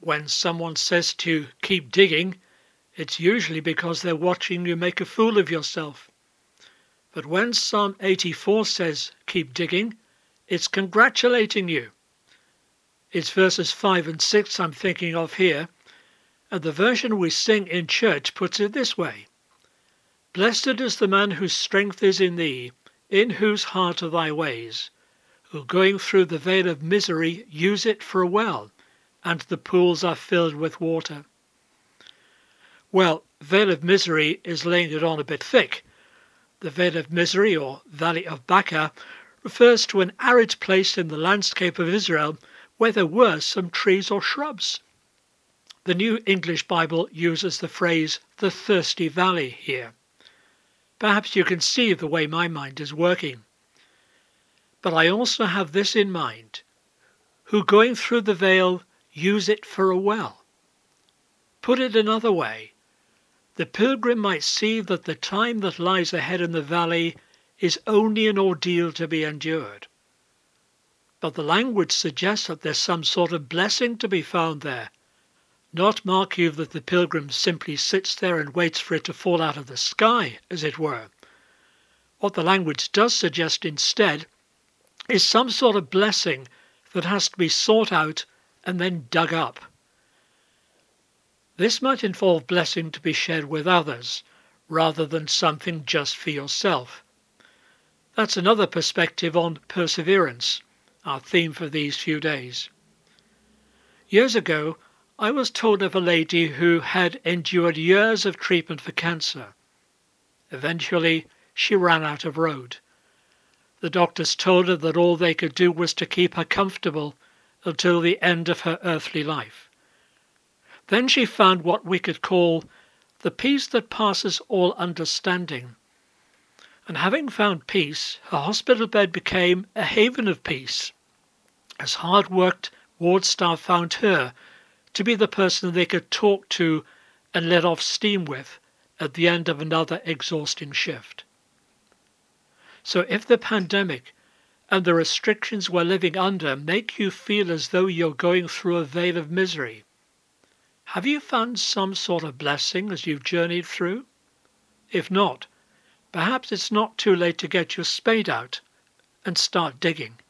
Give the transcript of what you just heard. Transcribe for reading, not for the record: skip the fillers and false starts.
When someone says to you, keep digging, it's usually because they're watching you make a fool of yourself. But when Psalm 84 says, keep digging, it's congratulating you. It's verses 5 and 6 I'm thinking of here, and the version we sing in church puts it this way. Blessed is the man whose strength is in thee, in whose heart are thy ways, who going through the vale of misery use it for a well, and the pools are filled with water. Well, vale of misery is laying it on a bit thick. The vale of misery, or valley of Baca, refers to an arid place in the landscape of Israel where there were some trees or shrubs. The New English Bible uses the phrase the thirsty valley here. Perhaps you can see the way my mind is working. But I also have this in mind, who going through the vale use it for a well. Put it another way, the pilgrim might see that the time that lies ahead in the valley is only an ordeal to be endured. But the language suggests that there's some sort of blessing to be found there. Not, mark you, that the pilgrim simply sits there and waits for it to fall out of the sky, as it were. What the language does suggest instead is some sort of blessing that has to be sought out and then dug up. This might involve blessing to be shared with others, rather than something just for yourself. That's another perspective on perseverance, our theme for these few days. Years ago, I was told of a lady who had endured years of treatment for cancer. Eventually, she ran out of road. The doctors told her that all they could do was to keep her comfortable until the end of her earthly life. Then she found what we could call the peace that passes all understanding. And having found peace, her hospital bed became a haven of peace, as hard-worked ward staff found her to be the person they could talk to and let off steam with at the end of another exhausting shift. So if the pandemic and the restrictions we're living under make you feel as though you're going through a vale of misery, have you found some sort of blessing as you've journeyed through? If not, perhaps it's not too late to get your spade out and start digging.